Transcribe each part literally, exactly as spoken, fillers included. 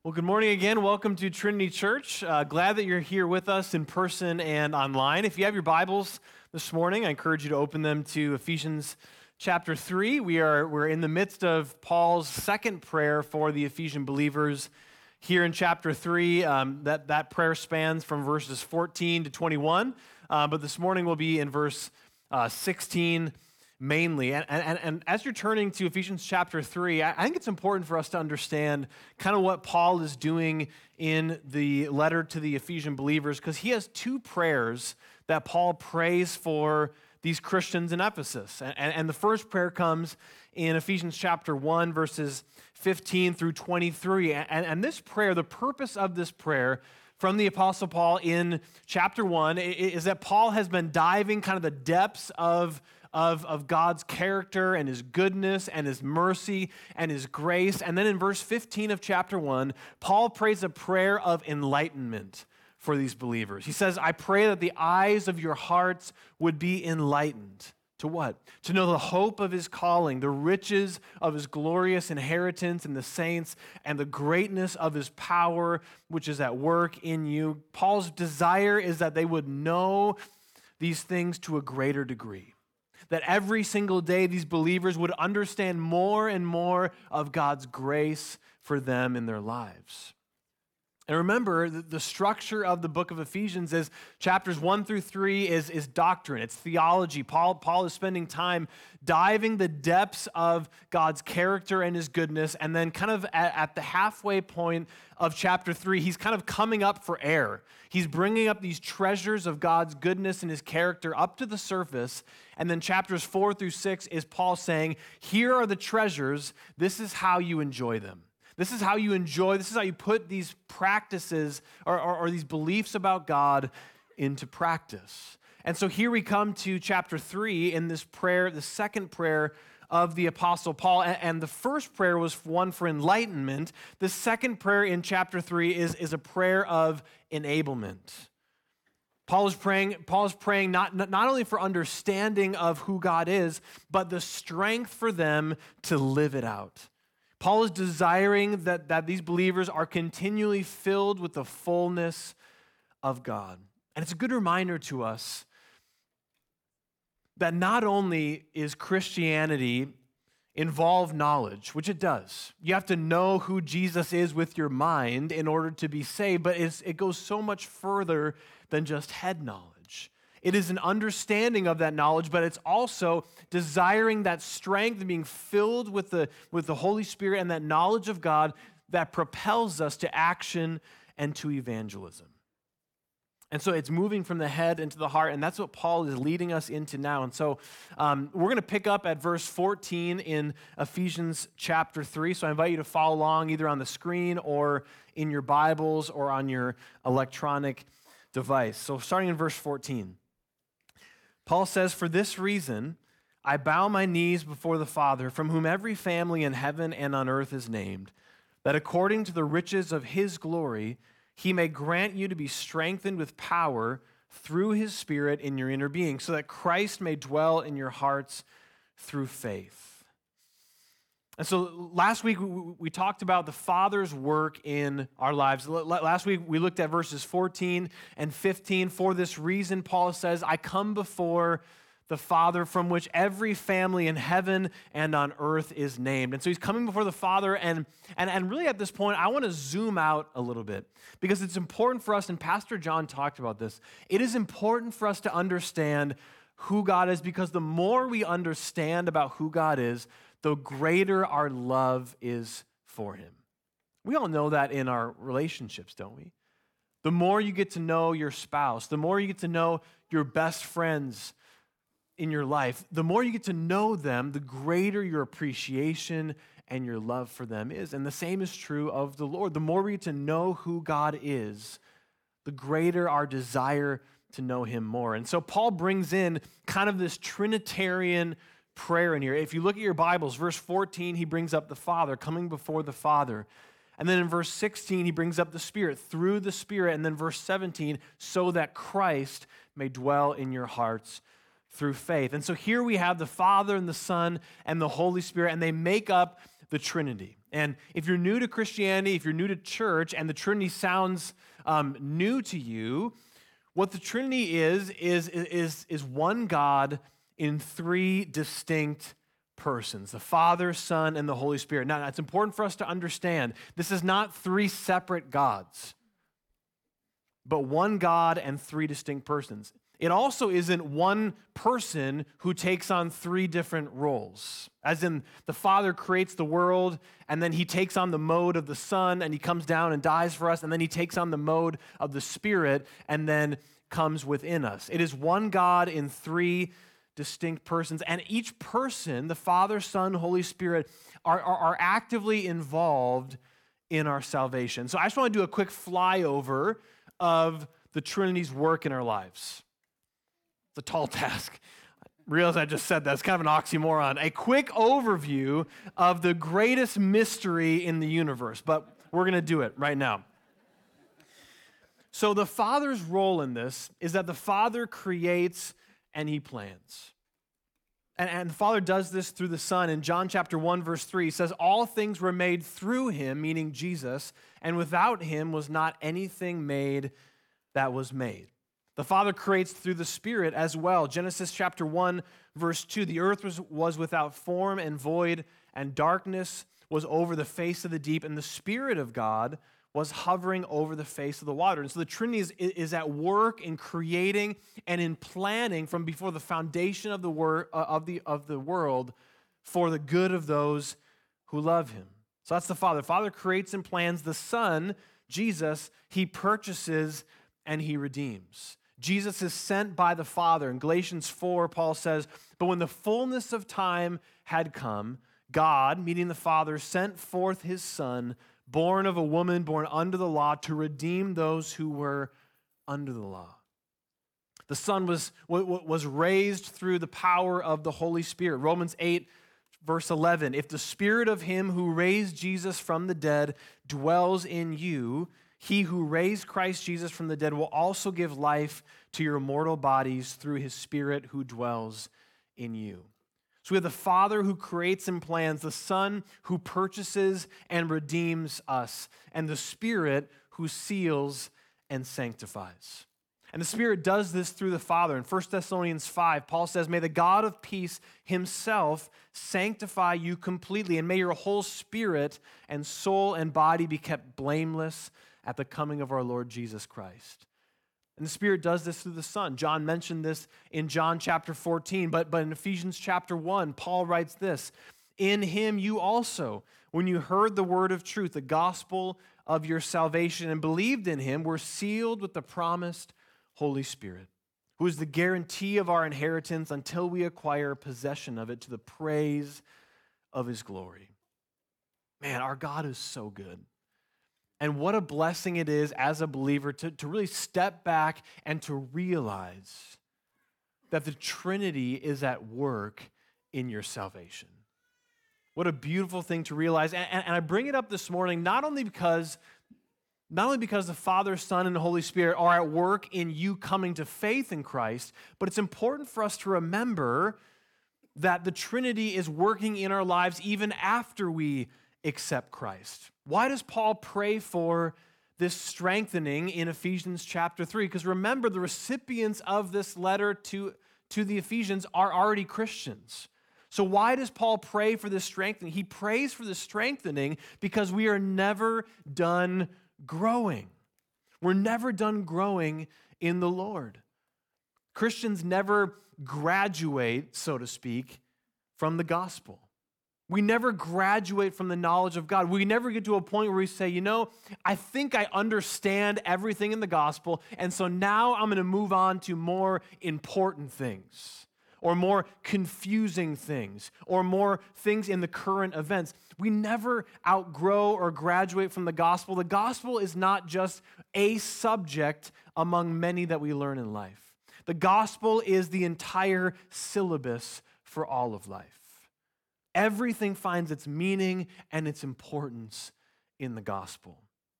Well, good morning again. Welcome to Trinity Church. Uh, glad that you're here with us in person and online. If you have your Bibles this morning, I encourage you to open them to Ephesians chapter three. We are we're in the midst of Paul's second prayer for the Ephesian believers here in chapter three. Um, that, that prayer spans from verses fourteen to twenty-one, uh, but this morning we'll be in verse uh, sixteen mainly. And, and, and as you're turning to Ephesians chapter three, I, I think it's important for us to understand kind of what Paul is doing in the letter to the Ephesian believers, because he has two prayers that Paul prays for these Christians in Ephesus. And, and the first prayer comes in Ephesians chapter one, verses fifteen through twenty-three. And, and this prayer, the purpose of this prayer from the Apostle Paul in chapter one is that Paul has been diving kind of the depths of Of, of God's character and his goodness and his mercy and his grace. And then in verse fifteen of chapter one, Paul prays a prayer of enlightenment for these believers. He says, I pray that the eyes of your hearts would be enlightened. To what? To know the hope of his calling, the riches of his glorious inheritance in the saints, and the greatness of his power, which is at work in you. Paul's desire is that they would know these things to a greater degree. That every single day these believers would understand more and more of God's grace for them in their lives. And remember, the structure of the book of Ephesians is chapters one through three is, is doctrine, it's theology. Paul, Paul is spending time diving the depths of God's character and his goodness, and then kind of at, at the halfway point of chapter three, he's kind of coming up for air. He's bringing up these treasures of God's goodness and his character up to the surface, and then chapters four through six is Paul saying, here are the treasures, this is how you enjoy them. This is how you enjoy, this is how you put these practices or, or, or these beliefs about God into practice. And so here we come to chapter three in this prayer, the second prayer of the Apostle Paul. And, and the first prayer was one for enlightenment. The second prayer in chapter three is, is a prayer of enablement. Paul is praying, Paul is praying not, not only for understanding of who God is, but the strength for them to live it out. Paul is desiring that, that these believers are continually filled with the fullness of God. And it's a good reminder to us that not only is Christianity involve knowledge, which it does. You have to know who Jesus is with your mind in order to be saved, but it's, it goes so much further than just head knowledge. It is an understanding of that knowledge, but it's also desiring that strength and being filled with the, with the Holy Spirit and that knowledge of God that propels us to action and to evangelism. And so it's moving from the head into the heart, and that's what Paul is leading us into now. And so um, we're going to pick up at verse fourteen in Ephesians chapter three. So I invite you to follow along either on the screen or in your Bibles or on your electronic device. So starting in verse fourteen. Paul says, for this reason, I bow my knees before the Father, from whom every family in heaven and on earth is named, that according to the riches of his glory, he may grant you to be strengthened with power through his Spirit in your inner being, so that Christ may dwell in your hearts through faith. And so last week we talked about the Father's work in our lives. Last week we looked at verses fourteen and fifteen. For this reason, Paul says, I come before the Father from which every family in heaven and on earth is named. And so he's coming before the Father, and, and, and really at this point, I want to zoom out a little bit because it's important for us, and Pastor John talked about this, it is important for us to understand who God is, because the more we understand about who God is, the greater our love is for him. We all know that in our relationships, don't we? The more you get to know your spouse, the more you get to know your best friends in your life, the more you get to know them, the greater your appreciation and your love for them is. And the same is true of the Lord. The more we get to know who God is, the greater our desire to know him more. And so Paul brings in kind of this Trinitarian prayer in here. If you look at your Bibles, verse fourteen, he brings up the Father, coming before the Father. And then in verse sixteen, he brings up the Spirit, through the Spirit. And then verse seventeen, so that Christ may dwell in your hearts through faith. And so here we have the Father and the Son and the Holy Spirit, and they make up the Trinity. And if you're new to Christianity, if you're new to church, and the Trinity sounds um, new to you, what the Trinity is, is, is, is one God in three distinct persons, the Father, Son, and the Holy Spirit. Now, it's important for us to understand, this is not three separate gods, but one God and three distinct persons. It also isn't one person who takes on three different roles. As in, the Father creates the world, and then he takes on the mode of the Son, and he comes down and dies for us, and then he takes on the mode of the Spirit, and then comes within us. It is one God in three distinct persons, and each person, the Father, Son, Holy Spirit, are, are, are actively involved in our salvation. So I just want to do a quick flyover of the Trinity's work in our lives. It's a tall task. I realize I just said that. It's kind of an oxymoron. A quick overview of the greatest mystery in the universe, but we're going to do it right now. So the Father's role in this is that the Father creates and he plans. And, and the Father does this through the Son. In John chapter one, verse three, he says, all things were made through him, meaning Jesus, and without him was not anything made that was made. The Father creates through the Spirit as well. Genesis chapter one, verse two, the earth was, was without form and void, and darkness was over the face of the deep, and the Spirit of God was hovering over the face of the water. And so the Trinity is, is at work in creating and in planning from before the foundation of the, wor- uh, of, the, of the world for the good of those who love him. So that's the Father. The Father creates and plans. The Son, Jesus, he purchases and he redeems. Jesus is sent by the Father. In Galatians four, Paul says, but when the fullness of time had come, God, meaning the Father, sent forth his Son, born of a woman, born under the law, to redeem those who were under the law. The Son was, was raised through the power of the Holy Spirit. Romans eight, verse eleven, if the Spirit of him who raised Jesus from the dead dwells in you, he who raised Christ Jesus from the dead will also give life to your mortal bodies through his Spirit who dwells in you. So we have the Father who creates and plans, the Son who purchases and redeems us, and the Spirit who seals and sanctifies. And the Spirit does this through the Father. In First Thessalonians five, Paul says, may the God of peace himself sanctify you completely, and may your whole spirit and soul and body be kept blameless at the coming of our Lord Jesus Christ. And the Spirit does this through the Son. John mentioned this in John chapter fourteen, but, but in Ephesians chapter one, Paul writes this, in him you also, when you heard the word of truth, the gospel of your salvation, and believed in him, were sealed with the promised Holy Spirit, who is the guarantee of our inheritance until we acquire possession of it to the praise of his glory. Man, our God is so good. And what a blessing it is as a believer to, to really step back and to realize that the Trinity is at work in your salvation. What a beautiful thing to realize. And, and, and I bring it up this morning not only because Not only because the Father, Son, and the Holy Spirit are at work in you coming to faith in Christ, but it's important for us to remember that the Trinity is working in our lives even after we accept Christ. Why does Paul pray for this strengthening in Ephesians chapter three? Because remember, the recipients of this letter to, to the Ephesians are already Christians. So why does Paul pray for this strengthening? He prays for this strengthening because we are never done growing. We're never done growing in the Lord. Christians never graduate, so to speak, from the gospel. We never graduate from the knowledge of God. We never get to a point where we say, you know, I think I understand everything in the gospel, and so now I'm going to move on to more important things, or more confusing things, or more things in the current events. We never outgrow or graduate from the gospel. The gospel is not just a subject among many that we learn in life. The gospel is the entire syllabus for all of life. Everything finds its meaning and its importance in the gospel.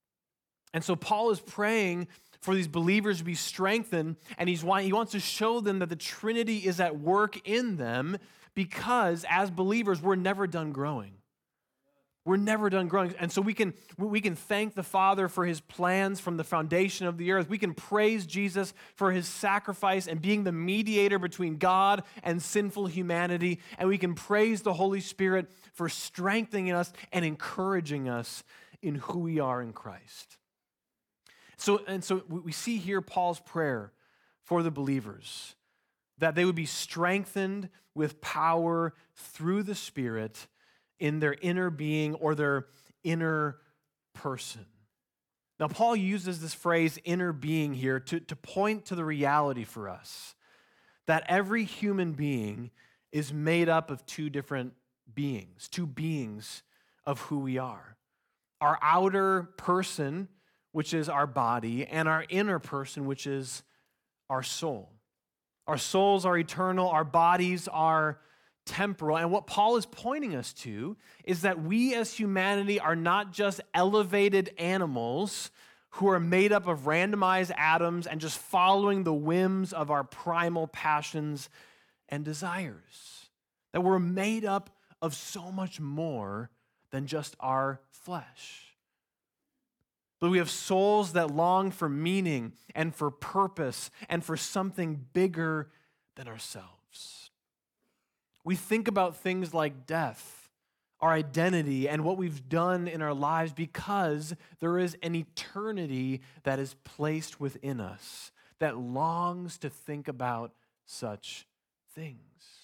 And so Paul is praying for these believers to be strengthened, and he's, he wants to show them that the Trinity is at work in them because as believers, we're never done growing. We're never done growing. And so we can, we can thank the Father for his plans from the foundation of the earth. We can praise Jesus for his sacrifice and being the mediator between God and sinful humanity. And we can praise the Holy Spirit for strengthening us and encouraging us in who we are in Christ. So, and so we see here Paul's prayer for the believers, that they would be strengthened with power through the Spirit in their inner being or their inner person. Now, Paul uses this phrase, inner being, here to, to point to the reality for us that every human being is made up of two different beings, two beings of who we are. Our outer person, which is our body, and our inner person, which is our soul. Our souls are eternal, our bodies are temporal. And what Paul is pointing us to is that we as humanity are not just elevated animals who are made up of randomized atoms and just following the whims of our primal passions and desires. That we're made up of so much more than just our flesh. But we have souls that long for meaning and for purpose and for something bigger than ourselves. We think about things like death, our identity, and what we've done in our lives because there is an eternity that is placed within us that longs to think about such things.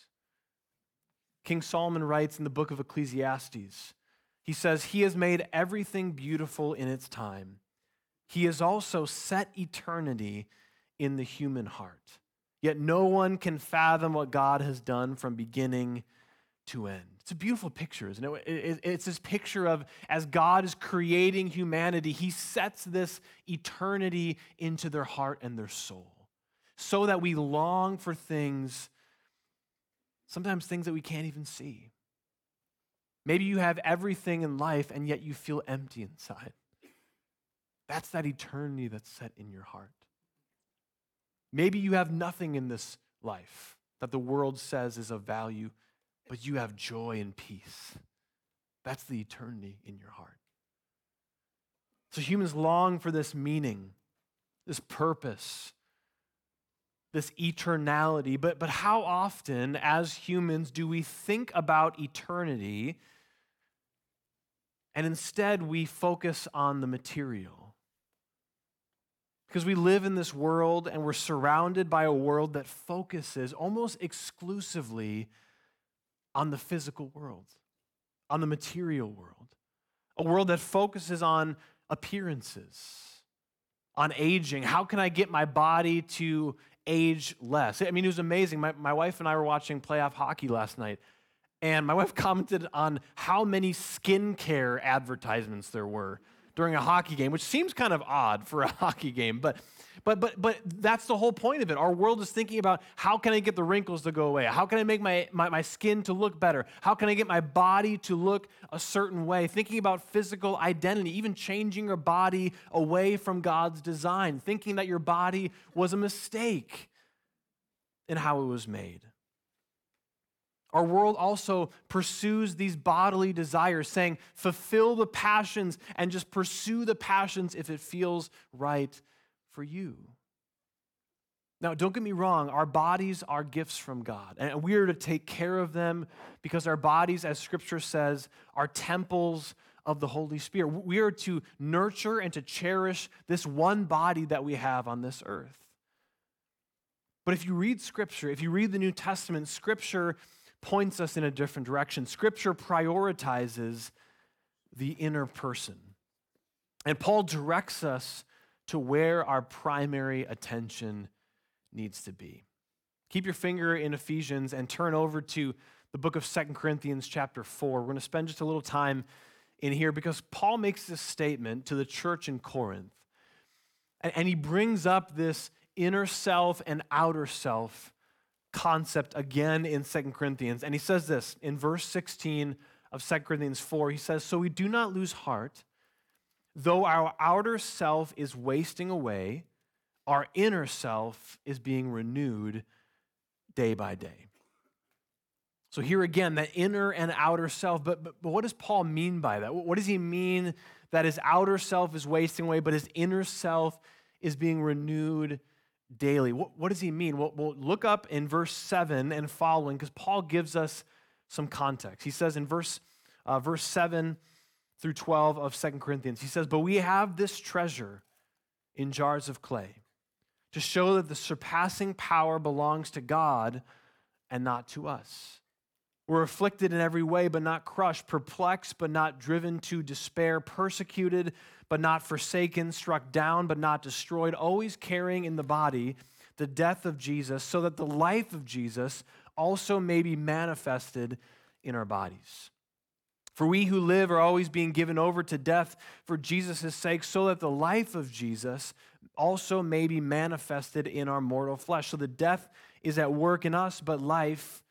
King Solomon writes in the book of Ecclesiastes, he says, "He has made everything beautiful in its time. He has also set eternity in the human heart. Yet no one can fathom what God has done from beginning to end." It's a beautiful picture, isn't it? It's this picture of as God is creating humanity, he sets this eternity into their heart and their soul so that we long for things, sometimes things that we can't even see. Maybe you have everything in life and yet you feel empty inside. That's that eternity that's set in your heart. Maybe you have nothing in this life that the world says is of value, but you have joy and peace. That's the eternity in your heart. So humans long for this meaning, this purpose, this eternality. But, but how often, as humans, do we think about eternity and instead we focus on the material? Because we live in this world and we're surrounded by a world that focuses almost exclusively on the physical world, on the material world. A world that focuses on appearances, on aging. How can I get my body to age less? I mean, it was amazing. My, my wife and I were watching playoff hockey last night, and my wife commented on how many skincare advertisements there were during a hockey game, which seems kind of odd for a hockey game, but but but but that's the whole point of it. Our world is thinking about how can I get the wrinkles to go away? How can I make my, my, my skin to look better? How can I get my body to look a certain way? Thinking about physical identity, even changing your body away from God's design, thinking that your body was a mistake in how it was made. Our world also pursues these bodily desires, saying, fulfill the passions and just pursue the passions if it feels right for you. Now, don't get me wrong, our bodies are gifts from God, and we are to take care of them because our bodies, as Scripture says, are temples of the Holy Spirit. We are to nurture and to cherish this one body that we have on this earth. But if you read Scripture, if you read the New Testament, Scripture points us in a different direction. Scripture prioritizes the inner person. And Paul directs us to where our primary attention needs to be. Keep your finger in Ephesians and turn over to the book of Second Corinthians chapter four. We're going to spend just a little time in here because Paul makes this statement to the church in Corinth. And he brings up this inner self and outer self concept again in Second Corinthians. And he says this in verse sixteen of Second Corinthians four. He says, "So we do not lose heart. Though our outer self is wasting away, our inner self is being renewed day by day." So here again, that inner and outer self. But, but, but what does Paul mean by that? What does he mean that his outer self is wasting away, but his inner self is being renewed daily? What, what does he mean? Well, we'll look up in verse seven and following, because Paul gives us some context. He says in verse, uh, verse seven through twelve of Second Corinthians, he says, "But we have this treasure in jars of clay to show that the surpassing power belongs to God and not to us. We're afflicted in every way, but not crushed, perplexed, but not driven to despair, persecuted, but not forsaken, struck down, but not destroyed, always carrying in the body the death of Jesus, so that the life of Jesus also may be manifested in our bodies. For we who live are always being given over to death for Jesus' sake, so that the life of Jesus also may be manifested in our mortal flesh. So the death is at work in us, but life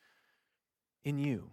in you."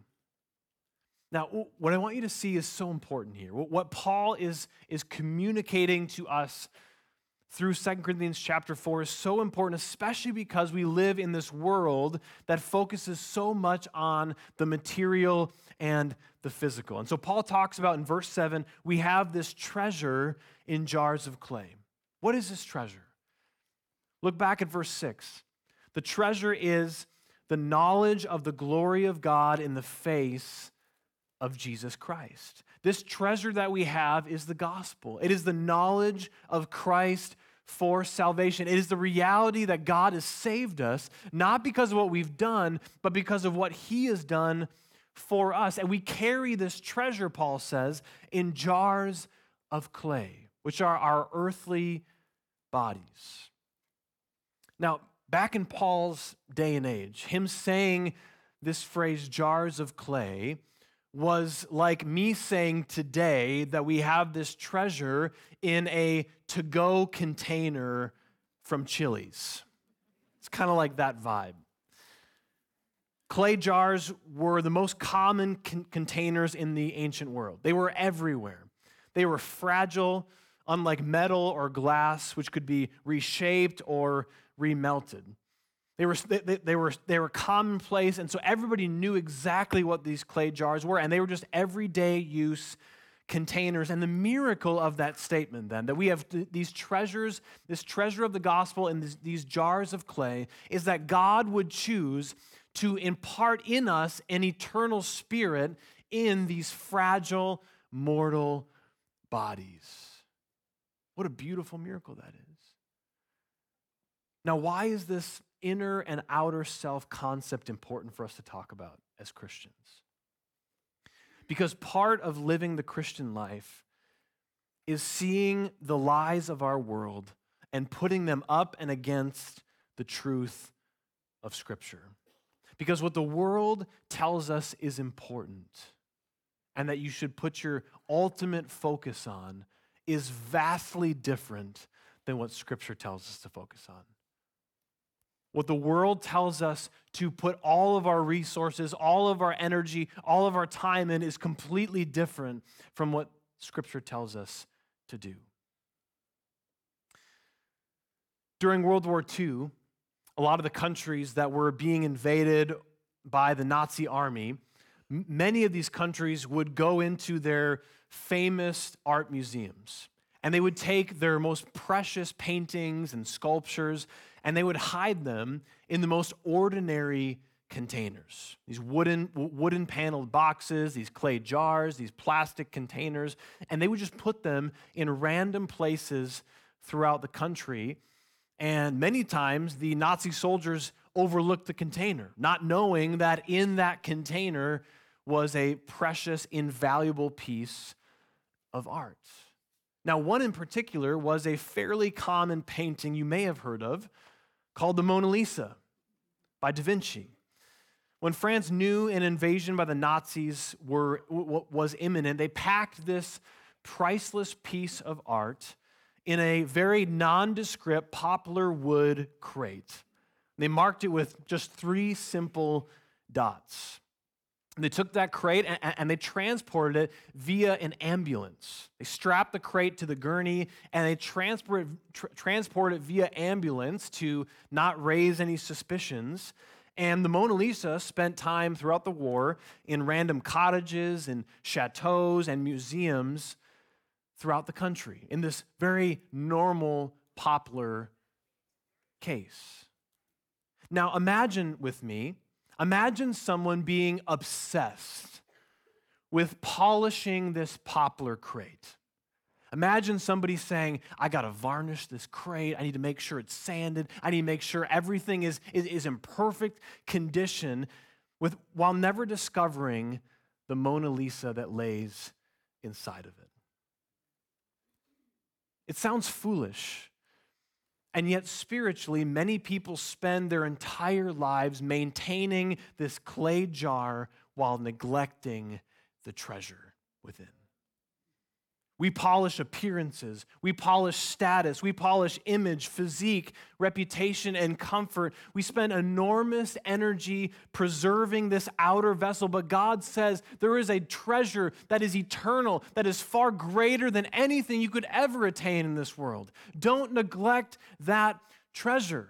Now, what I want you to see is so important here. What Paul is, is communicating to us through Second Corinthians chapter four is so important, especially because we live in this world that focuses so much on the material and the physical. And so Paul talks about in verse seven, we have this treasure in jars of clay. What is this treasure? Look back at verse six. The treasure is the knowledge of the glory of God in the face of Jesus Christ. This treasure that we have is the gospel. It is the knowledge of Christ for salvation. It is the reality that God has saved us, not because of what we've done, but because of what he has done for us. And we carry this treasure, Paul says, in jars of clay, which are our earthly bodies. Now, back in Paul's day and age, him saying this phrase, jars of clay, was like me saying today that we have this treasure in a to-go container from Chili's. It's kind of like that vibe. Clay jars were the most common con- containers in the ancient world. They were everywhere. They were fragile, unlike metal or glass, which could be reshaped or remelted. They were, they, they, were, they were commonplace, and so everybody knew exactly what these clay jars were, and they were just everyday use containers. And the miracle of that statement then, that we have th- these treasures, this treasure of the gospel in this, these jars of clay, is that God would choose to impart in us an eternal spirit in these fragile, mortal bodies. What a beautiful miracle that is. Now, why is this inner and outer self concept important for us to talk about as Christians? Because part of living the Christian life is seeing the lies of our world and putting them up and against the truth of Scripture. Because what the world tells us is important and that you should put your ultimate focus on is vastly different than what Scripture tells us to focus on. What the world tells us to put all of our resources, all of our energy, all of our time in is completely different from what Scripture tells us to do. During World War Two, a lot of the countries that were being invaded by the Nazi army, m- many of these countries would go into their famous art museums, and they would take their most precious paintings and sculptures, and they would hide them in the most ordinary containers. These wooden, wooden paneled boxes, these clay jars, these plastic containers, and they would just put them in random places throughout the country. And many times the Nazi soldiers overlooked the container, not knowing that in that container was a precious, invaluable piece of art. Now, one in particular was a fairly common painting you may have heard of called the Mona Lisa by Da Vinci. When France knew an invasion by the Nazis were, was imminent, they packed this priceless piece of art in a very nondescript poplar wood crate. They marked it with just three simple dots. And they took that crate and, and they transported it via an ambulance. They strapped the crate to the gurney and they transported, tr- transported it via ambulance to not raise any suspicions. And the Mona Lisa spent time throughout the war in random cottages and chateaus and museums throughout the country in this very normal, popular case. Now imagine with me, imagine someone being obsessed with polishing this poplar crate. Imagine somebody saying, I got to varnish this crate. I need to make sure it's sanded. I need to make sure everything is, is, is in perfect condition with, while never discovering the Mona Lisa that lays inside of it. It sounds foolish, and yet spiritually, many people spend their entire lives maintaining this clay jar while neglecting the treasure within. We polish appearances, we polish status, we polish image, physique, reputation, and comfort. We spend enormous energy preserving this outer vessel, but God says there is a treasure that is eternal, that is far greater than anything you could ever attain in this world. Don't neglect that treasure.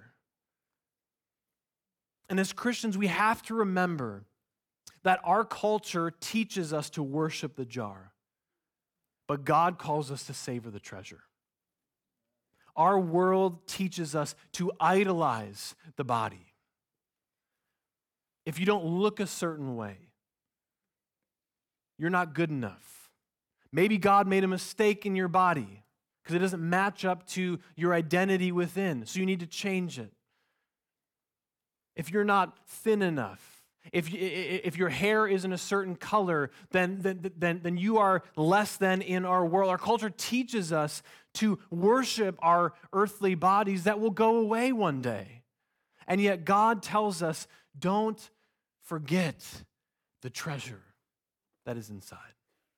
And as Christians, we have to remember that our culture teaches us to worship the jar. But God calls us to savor the treasure. Our world teaches us to idolize the body. If you don't look a certain way, you're not good enough. Maybe God made a mistake in your body because it doesn't match up to your identity within, so you need to change it. If you're not thin enough, If, if your hair isn't a certain color, then, then, then, then you are less than in our world. Our culture teaches us to worship our earthly bodies that will go away one day. And yet God tells us, don't forget the treasure that is inside.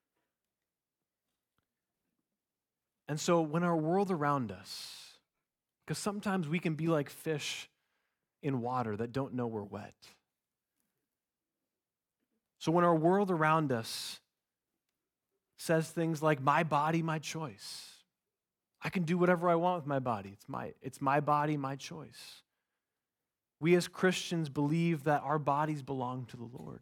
And so when our world around us, because sometimes we can be like fish in water that don't know we're wet. So when our world around us says things like, my body, my choice. I can do whatever I want with my body. It's my, it's my body, my choice. We as Christians believe that our bodies belong to the Lord.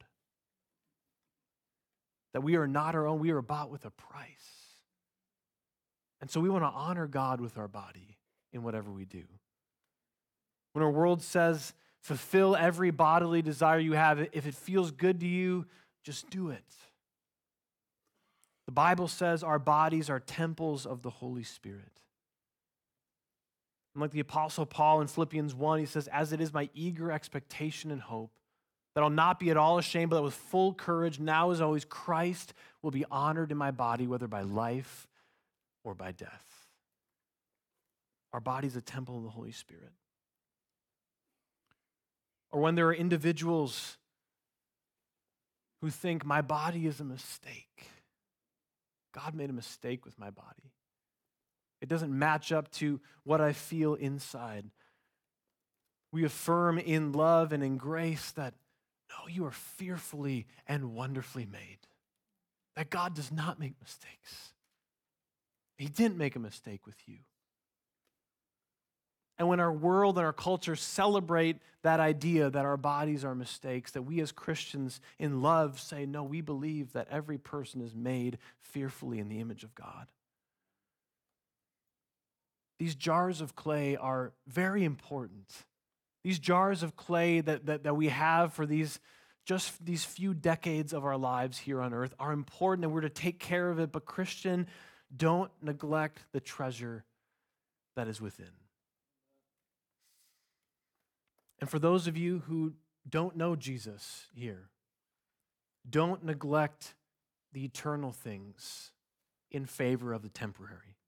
That we are not our own, we are bought with a price. And so we want to honor God with our body in whatever we do. When our world says, fulfill every bodily desire you have. If it feels good to you, just do it. The Bible says our bodies are temples of the Holy Spirit. And like the Apostle Paul in Philippians one, he says, as it is my eager expectation and hope, that I'll not be at all ashamed, but that with full courage, now as always, Christ will be honored in my body, whether by life or by death. Our body is a temple of the Holy Spirit. Or when there are individuals who think my body is a mistake. God made a mistake with my body. It doesn't match up to what I feel inside. We affirm in love and in grace that, no, you are fearfully and wonderfully made. That God does not make mistakes. He didn't make a mistake with you. And when our world and our culture celebrate that idea that our bodies are mistakes, that we as Christians in love say, no, we believe that every person is made fearfully in the image of God. These jars of clay are very important. These jars of clay that, that, that we have for these just these few decades of our lives here on earth are important, and we're to take care of it. But Christian, don't neglect the treasure that is within. And for those of you who don't know Jesus here, don't neglect the eternal things in favor of the temporary.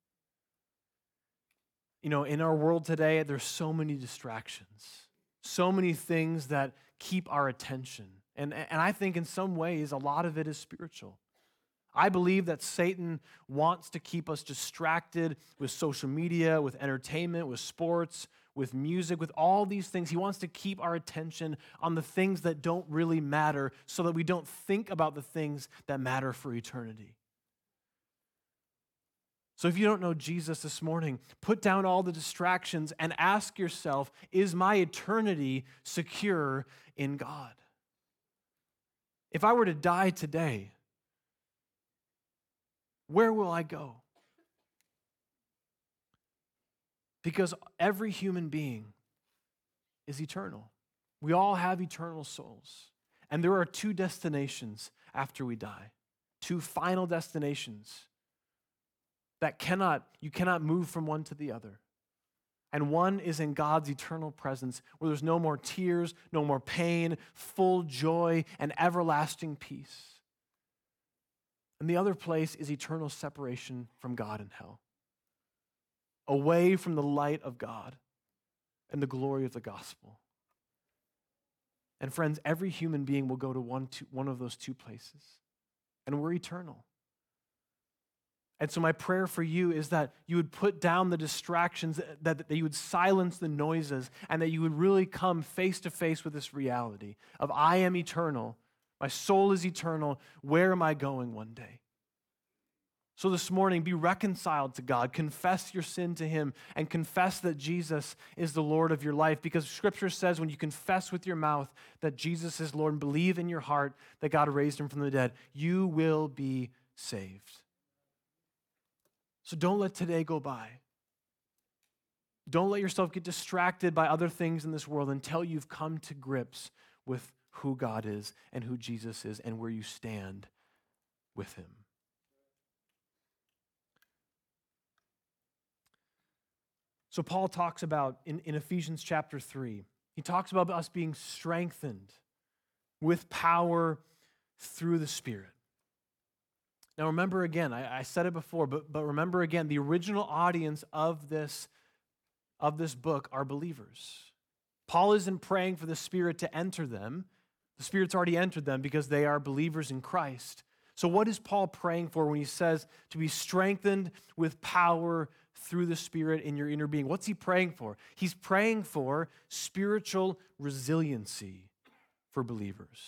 You know, in our world today, there's so many distractions, so many things that keep our attention. And, and I think in some ways, a lot of it is spiritual. I believe that Satan wants to keep us distracted with social media, with entertainment, with sports, with music, with all these things. He wants to keep our attention on the things that don't really matter so that we don't think about the things that matter for eternity. So if you don't know Jesus this morning, put down all the distractions and ask yourself, is my eternity secure in God? If I were to die today, where will I go? Because every human being is eternal. We all have eternal souls. And there are two destinations after we die, two final destinations that cannot, you cannot move from one to the other. And one is in God's eternal presence, where there's no more tears, no more pain, full joy, and everlasting peace. And the other place is eternal separation from God in hell, away from the light of God and the glory of the gospel. And friends, every human being will go to one, two, one of those two places, and we're eternal. And so my prayer for you is that you would put down the distractions, that, that you would silence the noises, and that you would really come face to face with this reality of I am eternal, my soul is eternal, where am I going one day? So this morning, be reconciled to God, confess your sin to Him, and confess that Jesus is the Lord of your life, because Scripture says when you confess with your mouth that Jesus is Lord and believe in your heart that God raised Him from the dead, you will be saved. So don't let today go by. Don't let yourself get distracted by other things in this world until you've come to grips with who God is and who Jesus is and where you stand with Him. So Paul talks about, in, in Ephesians chapter three, he talks about us being strengthened with power through the Spirit. Now remember again, I, I said it before, but, but remember again, the original audience of this, of this book are believers. Paul isn't praying for the Spirit to enter them. The Spirit's already entered them because they are believers in Christ. So what is Paul praying for when he says to be strengthened with power through the Spirit in your inner being? What's he praying for? He's praying for spiritual resiliency for believers.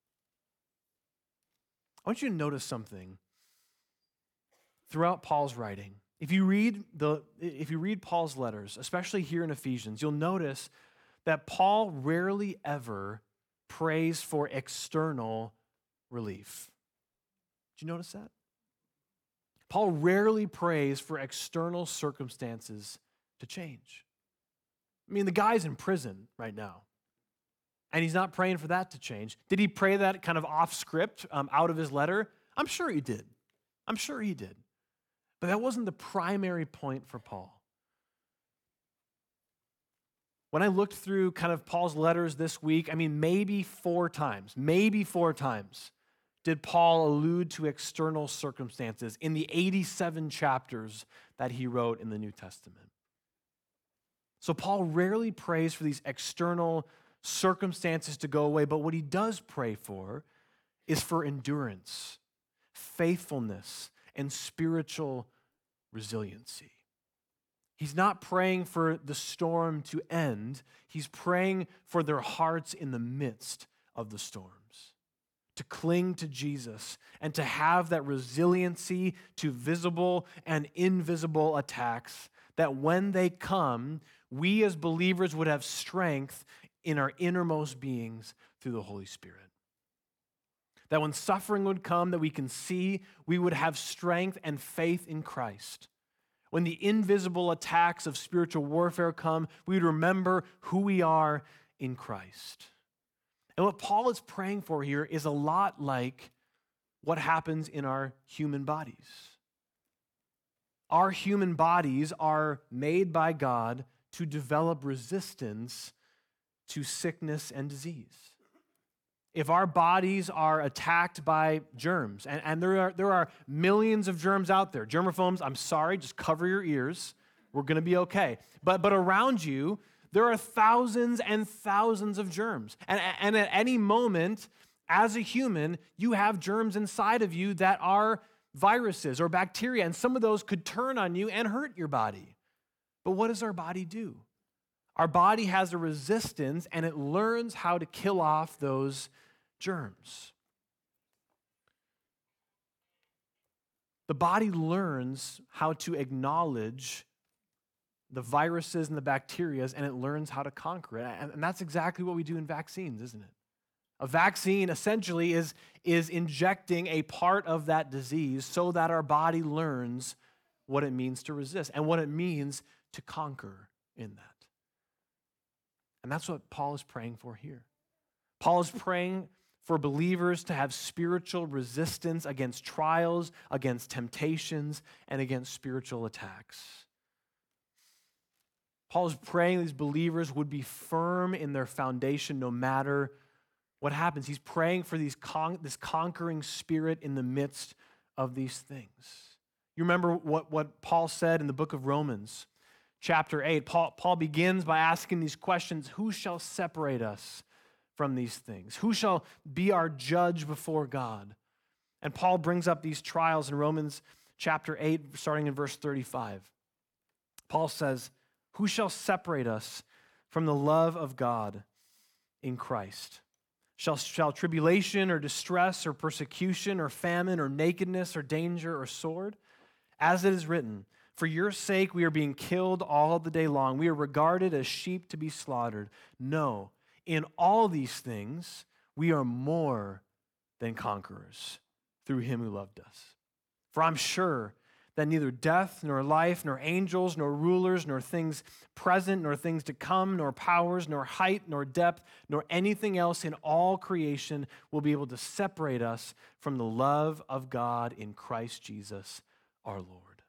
I want you to notice something throughout Paul's writing. If you read the if you read Paul's letters, especially here in Ephesians, you'll notice that Paul rarely ever prays for external relief. Did you notice that? Paul rarely prays for external circumstances to change. I mean, the guy's in prison right now, and he's not praying for that to change. Did he pray that kind of off script, um, out of his letter? I'm sure he did. I'm sure he did. But that wasn't the primary point for Paul. When I looked through kind of Paul's letters this week, I mean, maybe four times, maybe four times did Paul allude to external circumstances in the eighty-seven chapters that he wrote in the New Testament. So Paul rarely prays for these external circumstances to go away, but what he does pray for is for endurance, faithfulness, and spiritual resiliency. He's not praying for the storm to end. He's praying for their hearts in the midst of the storms, to cling to Jesus and to have that resiliency to visible and invisible attacks, that when they come, we as believers would have strength in our innermost beings through the Holy Spirit. That when suffering would come that we can see, we would have strength and faith in Christ. When the invisible attacks of spiritual warfare come, we would remember who we are in Christ. And what Paul is praying for here is a lot like what happens in our human bodies. Our human bodies are made by God to develop resistance to sickness and disease. If our bodies are attacked by germs, and, and there are, there are millions of germs out there, germaphobes, I'm sorry, just cover your ears. We're going to be okay. But, but around you, there are thousands and thousands of germs. And, and at any moment, as a human, you have germs inside of you that are viruses or bacteria, and some of those could turn on you and hurt your body. But what does our body do? Our body has a resistance, and it learns how to kill off those germs. The body learns how to acknowledge the viruses and the bacteria, and it learns how to conquer it. And, and that's exactly what we do in vaccines, isn't it? A vaccine essentially is, is injecting a part of that disease so that our body learns what it means to resist and what it means to conquer in that. And that's what Paul is praying for here. Paul is praying for believers to have spiritual resistance against trials, against temptations, and against spiritual attacks. Paul is praying these believers would be firm in their foundation no matter what happens. He's praying for these con- this conquering spirit in the midst of these things. You remember what, what Paul said in the book of Romans, chapter eight. Paul, Paul begins by asking these questions: who shall separate us from these things? Who shall be our judge before God? And Paul brings up these trials in Romans chapter eight, starting in verse thirty-five. Paul says, who shall separate us from the love of God in Christ? Shall, shall tribulation or distress or persecution or famine or nakedness or danger or sword? As it is written, for your sake we are being killed all the day long. We are regarded as sheep to be slaughtered. No, in all these things we are more than conquerors through him who loved us. For I'm sure that neither death, nor life, nor angels, nor rulers, nor things present, nor things to come, nor powers, nor height, nor depth, nor anything else in all creation will be able to separate us from the love of God in Christ Jesus our Lord.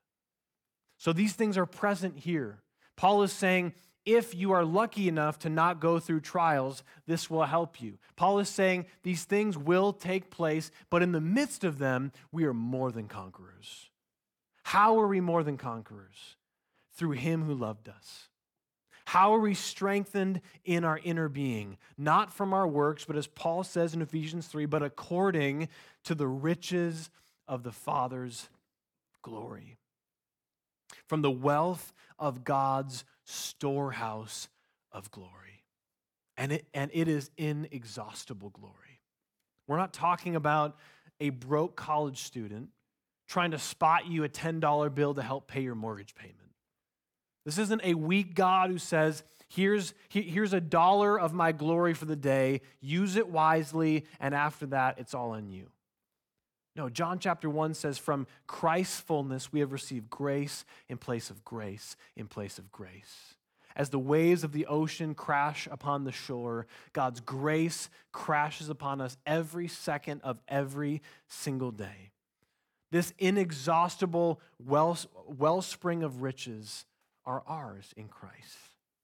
So these things are present here. Paul is saying, if you are lucky enough to not go through trials, this will help you. Paul is saying these things will take place, but in the midst of them, we are more than conquerors. How are we more than conquerors? Through him who loved us. How are we strengthened in our inner being? Not from our works, but as Paul says in Ephesians three, but according to the riches of the Father's glory. From the wealth of God's storehouse of glory. And it, and it is inexhaustible glory. We're not talking about a broke college student trying to spot you a ten dollar bill to help pay your mortgage payment. This isn't a weak God who says, here's, here's a dollar of my glory for the day, use it wisely, and after that, it's all on you. No, John chapter one says, from Christ's fullness we have received grace in place of grace in place of grace. As the waves of the ocean crash upon the shore, God's grace crashes upon us every second of every single day. This inexhaustible well, wellspring of riches are ours in Christ.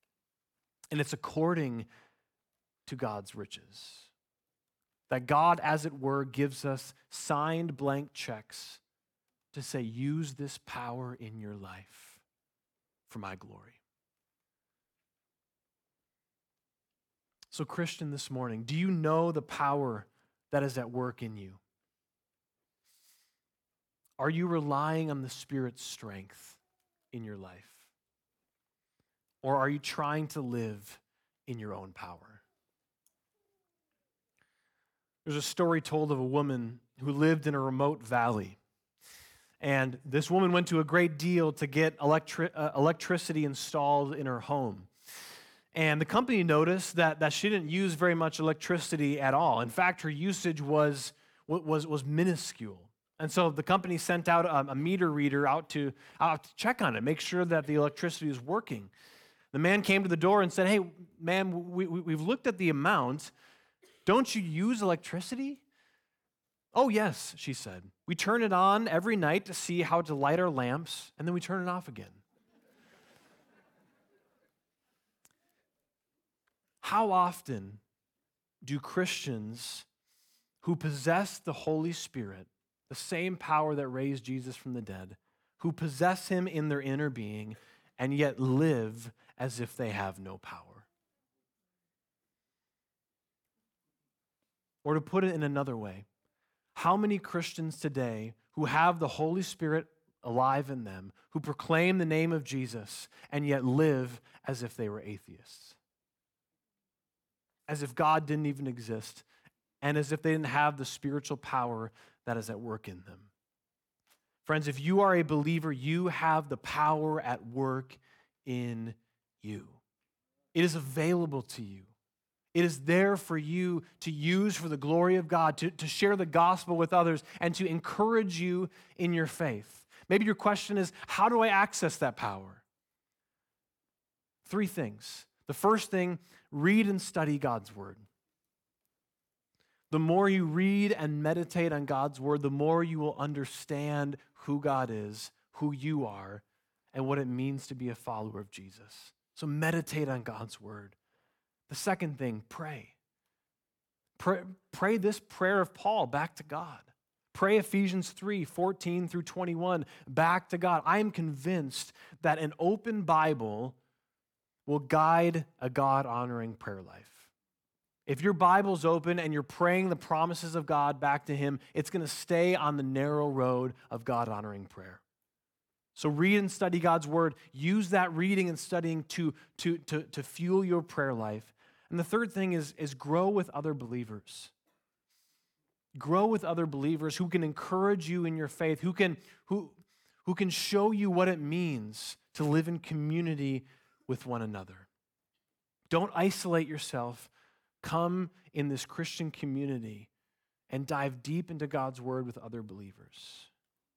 And it's according to God's riches. That God, as it were, gives us signed blank checks to say, use this power in your life for my glory. So, Christian, this morning, do you know the power that is at work in you? Are you relying on the Spirit's strength in your life? Or are you trying to live in your own power? There's a story told of a woman who lived in a remote valley. And this woman went to a great deal to get electri- uh, electricity installed in her home. And the company noticed that, that she didn't use very much electricity at all. In fact, her usage was, was, was minuscule. And so the company sent out a, a meter reader out to, out to check on it, make sure that the electricity was working. The man came to the door and said, hey, ma'am, we, we, we've looked at the amount. Don't you use electricity? Oh, yes, she said. We turn it on every night to see how to light our lamps, and then we turn it off again. How often do Christians who possess the Holy Spirit, the same power that raised Jesus from the dead, who possess him in their inner being, and yet live as if they have no power? Or to put it in another way, how many Christians today who have the Holy Spirit alive in them, who proclaim the name of Jesus, and yet live as if they were atheists? As if God didn't even exist, and as if they didn't have the spiritual power that is at work in them. Friends, if you are a believer, you have the power at work in you. It is available to you. It is there for you to use for the glory of God, to, to share the gospel with others, and to encourage you in your faith. Maybe your question is, how do I access that power? Three things. The first thing, read and study God's word. The more you read and meditate on God's word, the more you will understand who God is, who you are, and what it means to be a follower of Jesus. So meditate on God's word. The second thing, pray. Pray, pray this prayer of Paul back to God. Pray Ephesians three, fourteen through twenty-one back to God. I am convinced that an open Bible will guide a God-honoring prayer life. If your Bible's open and you're praying the promises of God back to him, it's going to stay on the narrow road of God-honoring prayer. So read and study God's word. Use that reading and studying to, to, to, to fuel your prayer life. And the third thing is, is grow with other believers. Grow with other believers who can encourage you in your faith, who can, who, who can show you what it means to live in community with one another. Don't isolate yourself. Come in this Christian community and dive deep into God's word with other believers.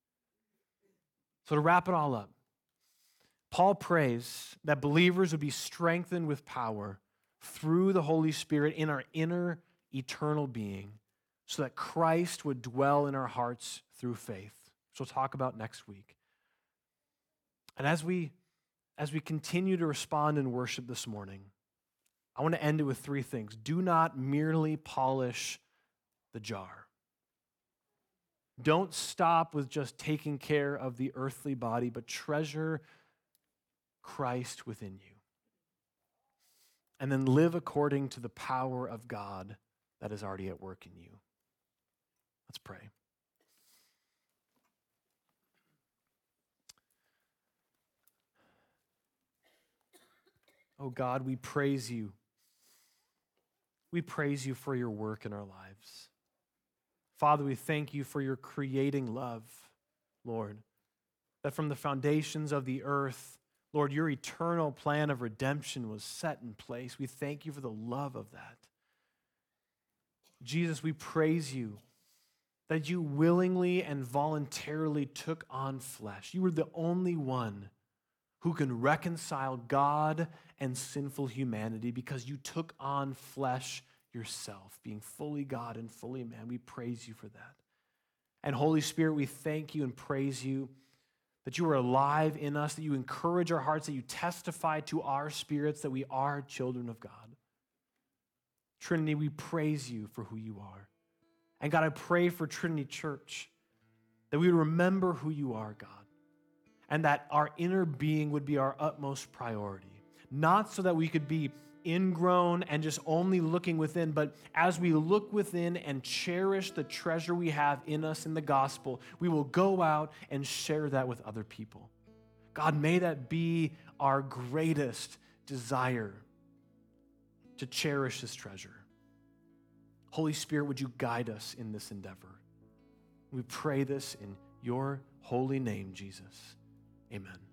So to wrap it all up, Paul prays that believers would be strengthened with power through the Holy Spirit in our inner eternal being so that Christ would dwell in our hearts through faith, which we'll talk about next week. And as we, as we continue to respond in worship this morning, I want to end it with three things. Do not merely polish the jar. Don't stop with just taking care of the earthly body, but treasure Christ within you. And then live according to the power of God that is already at work in you. Let's pray. Oh God, we praise you. We praise you for your work in our lives. Father, we thank you for your creating love, Lord, that from the foundations of the earth, Lord, your eternal plan of redemption was set in place. We thank you for the love of that. Jesus, we praise you that you willingly and voluntarily took on flesh. You were the only one who can reconcile God and sinful humanity because you took on flesh yourself, being fully God and fully man. We praise you for that. And Holy Spirit, we thank you and praise you that you are alive in us, that you encourage our hearts, that you testify to our spirits that we are children of God. Trinity, we praise you for who you are. And God, I pray for Trinity Church that we would remember who you are, God, and that our inner being would be our utmost priority. Not so that we could be ingrown and just only looking within, but as we look within and cherish the treasure we have in us in the gospel, we will go out and share that with other people. God, may that be our greatest desire, to cherish this treasure. Holy Spirit, would you guide us in this endeavor? We pray this in your holy name, Jesus. Amen.